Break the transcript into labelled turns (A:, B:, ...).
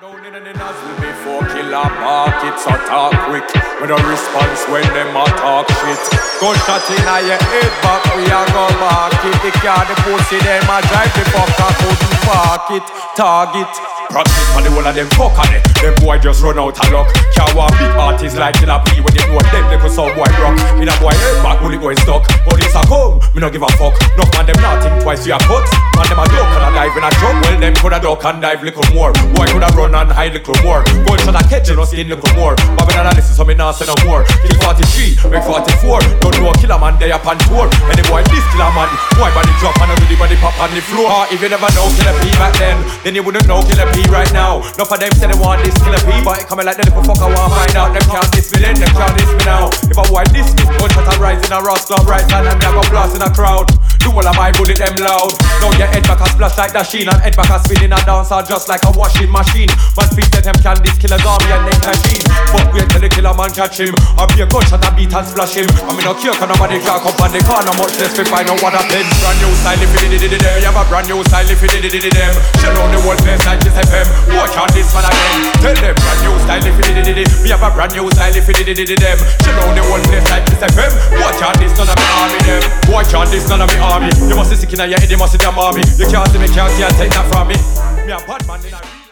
A: Down in the nozzle before killer bark, it's a talk quick. With a response when them a talk shit. Gunshot in your head back, we a go back it. The car, the pussy, them a drive the fuck, I couldn't park it. Target practice for the whole of them fuck on it. Them boy just run out of luck. Can't want big artists like Killer P when they know them little some boy rock. In a boy head back, bullet going stuck. Police a come, me no give a fuck. Enough man them not think twice, you a cut. Man them a duck and a dive in a truck. Well them coulda duck and dive little more. Boy coulda run and hide little more. Gunshot a catch you no skin little more. But me not listen so me not say no more. Kill 43, make 44. Don't know a killer man they up on tour. Any boy this killer man, boy body drop and everybody pop on the floor. If you never know Killer P back then you wouldn't know Killer P right now. Enough of them say they want this Killer P, but it coming like the little fucker want find out. Them can't diss me then, them can't diss me now. If I white this gunshot a rise in a Ross Club right hand and me a go blast in a crowd. Do all of my bullet them loud. Now your head back a splash like the sheen and head back a spin in a dancer just like a washing machine. Man speak that them can this killer's army and neck machine. But wait till the killer man catch him. I'll be a gunshot and beat and splash him. I mean no care cause nobody can come on the corner much less we find out what happened. Brand new style if you did it. You have a brand new style if you did it. Shut down the whole place like this FM. Watch out this man again. Tell them brand new style if you did it. We have a brand new style if you did it. Shut down the whole place like this FM. Watch out this none of me army them. Watch out this none of me army. You must be sick in your head, you must see them army. You can't see me, can't see and take that from me. Me a bad man in a